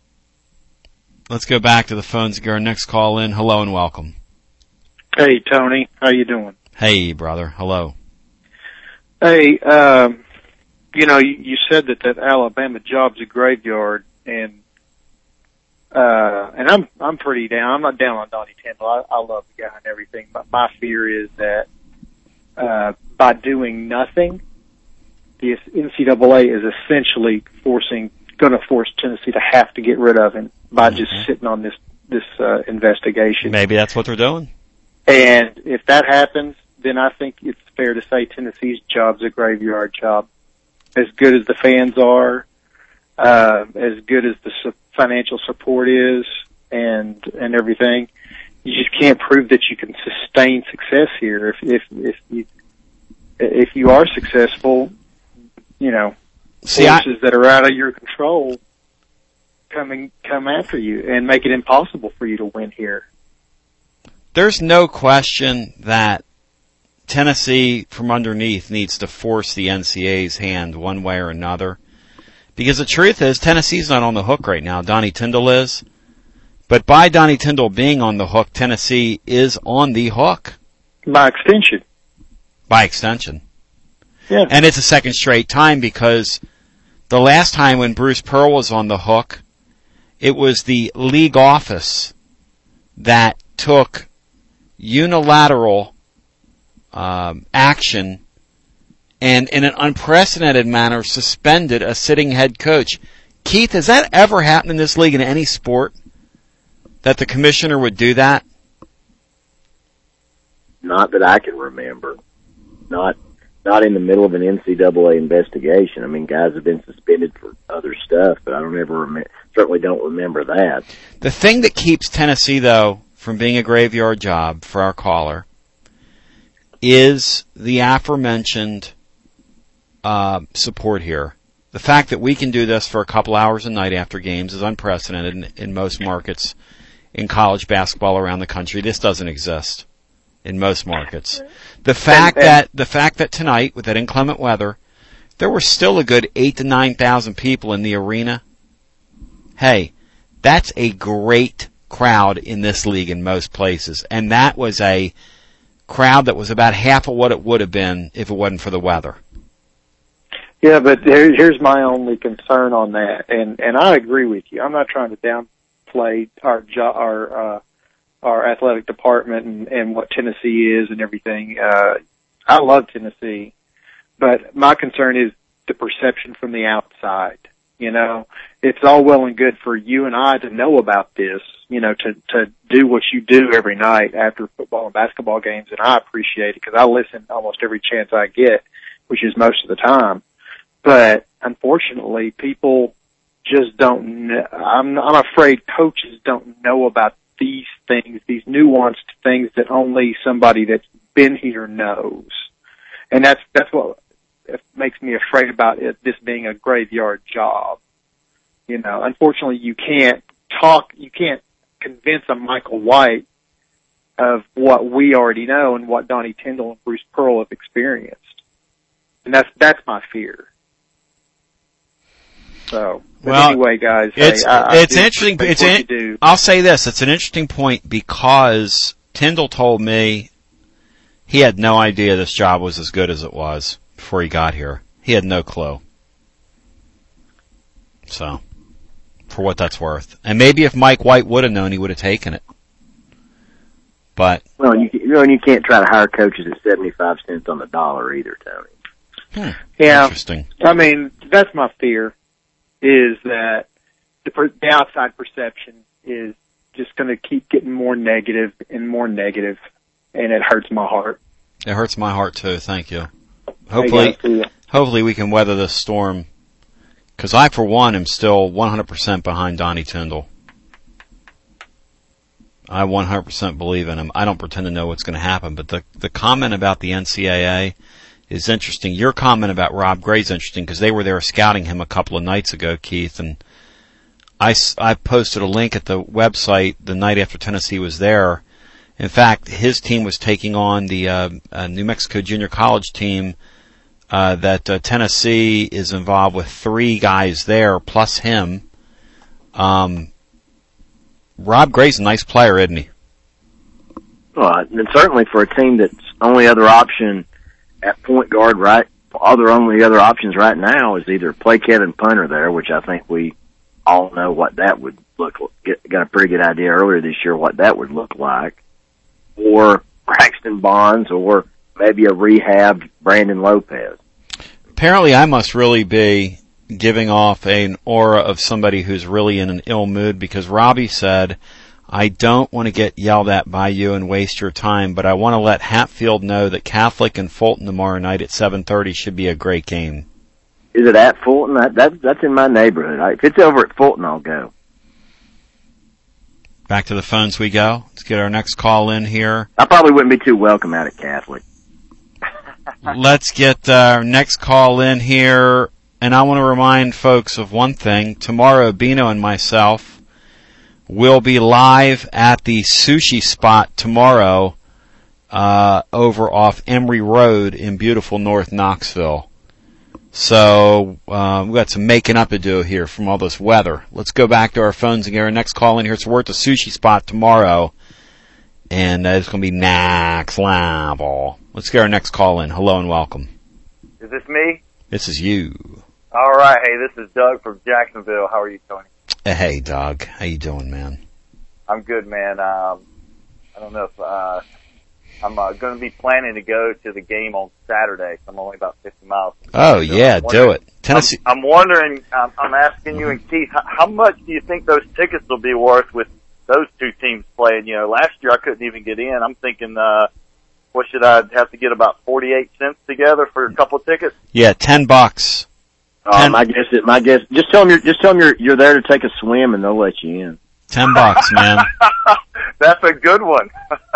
Let's go back to the phones and get our next call in. Hello and welcome. Hey, Tony. How you doing? Hey, brother. Hello. Hey, um, you know, you, you said that that Alabama job's a graveyard, and Uh, and I'm, I'm pretty down. I'm not down on Donnie Tyndall. I, I love the guy and everything, but my fear is that, uh, by doing nothing, the N C double A is essentially forcing, gonna force Tennessee to have to get rid of him by mm-hmm. just sitting on this, this, uh, investigation. Maybe that's what they're doing. And if that happens, then I think it's fair to say Tennessee's job's a graveyard job. As good as the fans are, uh, as good as the su- financial support is and and everything, you just can't prove that you can sustain success here. If if if you if you are successful, you know, See, forces I, that are out of your control coming come after you and make it impossible for you to win here. There's no question that Tennessee from underneath needs to force the N C A A's hand one way or another. Because the truth is, Tennessee's not on the hook right now. Donnie Tyndall is. But by Donnie Tyndall being on the hook, Tennessee is on the hook. By extension. By extension. Yeah. And it's a second straight time because the last time when Bruce Pearl was on the hook, it was the league office that took unilateral um, action and in an unprecedented manner suspended a sitting head coach. Keith, has that ever happened in this league in any sport? That the commissioner would do that? Not that I can remember. Not not in the middle of an N C double A investigation. I mean, guys have been suspended for other stuff, but I don't ever rem- certainly don't remember that. The thing that keeps Tennessee, though, from being a graveyard job for our caller is the aforementioned Uh, support here. The fact that we can do this for a couple hours a night after games is unprecedented in, in most markets in college basketball around the country. This doesn't exist in most markets. The fact and, and, that the fact that tonight, with that inclement weather, there were still a good eight to nine thousand people in the arena. Hey, that's a great crowd in this league in most places, and that was a crowd that was about half of what it would have been if it wasn't for the weather. Yeah, but here, here's my only concern on that, and and I agree with you. I'm not trying to downplay our jo- our uh, our athletic department and, and what Tennessee is and everything. Uh, I love Tennessee, but my concern is the perception from the outside. You know, it's all well and good for you and I to know about this, you know, to, to do what you do every night after football and basketball games, and I appreciate it because I listen almost every chance I get, which is most of the time. But unfortunately, people just don't know. I'm, I'm afraid coaches don't know about these things, these nuanced things that only somebody that's been here knows. And that's, that's what it makes me afraid about it, this being a graveyard job. You know, unfortunately you can't talk, you can't convince a Michael White of what we already know and what Donnie Tyndall and Bruce Pearl have experienced. And that's, that's my fear. So, but well, anyway, guys, it's, hey, I, it's I interesting. It's in, in, I'll say this. It's an interesting point because Tyndall told me he had no idea this job was as good as it was before he got here. He had no clue. So, for what that's worth. And maybe if Mike White would have known, he would have taken it. But well, you, you know, and you can't try to hire coaches at seventy-five cents on the dollar either, Tony. Hmm, yeah, interesting. I mean, that's my fear, is that the, per, the outside perception is just going to keep getting more negative and more negative, and it hurts my heart. It hurts my heart too. Thank you. Hopefully, you. hopefully we can weather this storm. Because I, for one, am still one hundred percent behind Donnie Tyndall. I one hundred percent believe in him. I don't pretend to know what's going to happen, but the the comment about the N C double A is interesting. Your comment about Rob Gray is interesting because they were there scouting him a couple of nights ago, Keith, and I, I posted a link at the website the night after Tennessee was there. In fact, his team was taking on the uh, uh, New Mexico Junior College team uh, that uh, Tennessee is involved with three guys there plus him. Um, Rob Gray's a nice player, isn't he? Well, and certainly for a team that's only other option at point guard, right? Other only other options right now is either play Kevin Punter there, which I think we all know what that would look like. Got a pretty good idea earlier this year what that would look like, or Braxton Bonds, or maybe a rehabbed Brandon Lopez. Apparently, I must really be giving off an aura of somebody who's really in an ill mood because Robbie said, I don't want to get yelled at by you and waste your time, but I want to let Hatfield know that Catholic and Fulton tomorrow night at seven thirty should be a great game. Is it at Fulton? That, that, that's in my neighborhood. I, if it's over at Fulton, I'll go. Back to the phones we go. Let's get our next call in here. I probably wouldn't be too welcome out at Catholic. Let's get our next call in here. And I want to remind folks of one thing. Tomorrow, Bino and myself will be live at the sushi spot tomorrow uh, over off Emory Road in beautiful North Knoxville. So uh, we've got some making up to do here from all this weather. Let's go back to our phones and get our next call in here. So we're at the sushi spot tomorrow, and uh, it's going to be next level. Let's get our next call in. Hello and welcome. Is this me? This is you. All right. Hey, this is Doug from Jacksonville. How are you, Tony? Hey, Doug. How you doing, man? I'm good, man. Um, I don't know if uh, I'm uh, going to be planning to go to the game on Saturday. So I'm only about fifty miles. Oh, yeah, do it. Tennessee. I'm, I'm wondering, I'm, I'm asking you and Keith, how, how much do you think those tickets will be worth with those two teams playing? You know, last year I couldn't even get in. I'm thinking, uh, what should I have to get, about forty-eight cents together for a couple of tickets? Yeah, ten bucks. Uh, my guess is, my guess, just tell them you're, just tell them you're, you're there to take a swim and they'll let you in. Ten bucks, man. That's a good one.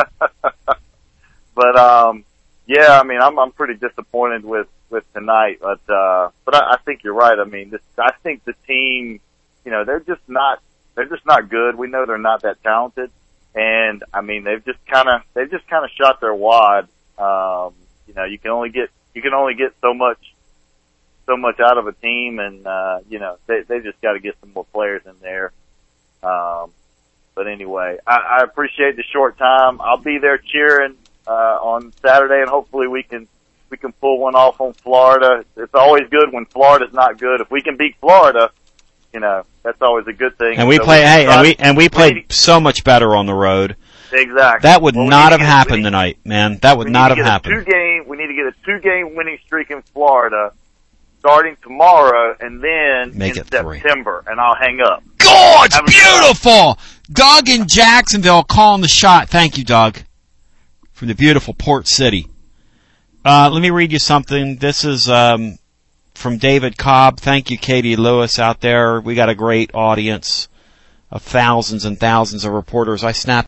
But, um, yeah, I mean, I'm, I'm pretty disappointed with, with tonight, but, uh, but I, I think you're right. I mean, this, I think the team, you know, they're just not, they're just not good. We know they're not that talented. And, I mean, they've just kind of, they've just kind of shot their wad. Um, you know, you can only get, you can only get so much, so much out of a team, and, uh, you know, they, they just got to get some more players in there. Um, but anyway, I, I appreciate the short time. I'll be there cheering, uh, on Saturday, and hopefully we can, we can pull one off on Florida. It's always good when Florida's not good. If we can beat Florida, you know, that's always a good thing. And we so play, we hey, try, and we, and we played so much better on the road. Exactly. That would well, we not need have to get- happened we need- tonight, man. That would we not need to have get a happened. Two game. We need to get a two-game winning streak in Florida, starting tomorrow, and then Make in it three. September, and I'll hang up. Oh, it's Have a good beautiful! Doug in Jacksonville calling the shot. Thank you, Doug, from the beautiful Port City. Uh, let me read you something. This is um, from David Cobb. Thank you, Katie Lewis out there. We got a great audience of thousands and thousands of reporters. I snapped